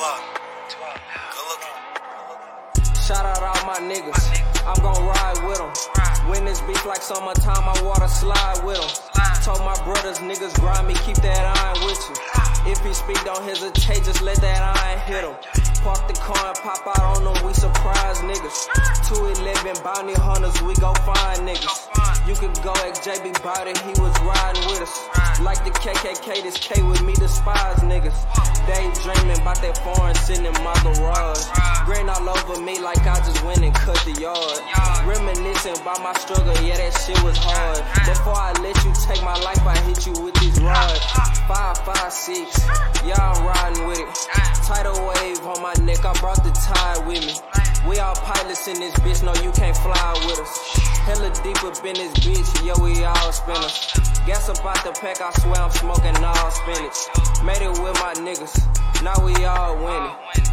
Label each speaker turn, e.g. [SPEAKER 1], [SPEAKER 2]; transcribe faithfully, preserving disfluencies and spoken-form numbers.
[SPEAKER 1] up. Good looking.
[SPEAKER 2] Shout out all my niggas, I'm gon' ride with them. When this beef like summertime, I water slide with them. Told my brothers, niggas grind me, keep that iron with you. If he speak, don't hesitate, just let that iron hit him. Park the car and pop out on them, we surprise niggas. two eleven bounty hunters, we go find niggas. You can go at J B Body, he was riding with us. Like the K K K, this K with me, despise niggas. Daydreaming about that foreign sitting in my garage. Grin all over me like I just went and cut the yard. Reminiscing about my struggle, yeah, that shit was hard. Before I let you take my life, I hit you with this rod. Five, five, six, yeah, I'm riding with it. Tidal wave on my neck, I brought the tide with me. We all pilots in this bitch, no, you can't fly with us. Hella deep up in this bitch, yo, we all spinners. Gas up out the pack, I swear I'm smoking all spinach. Made it with my niggas, now we all winning.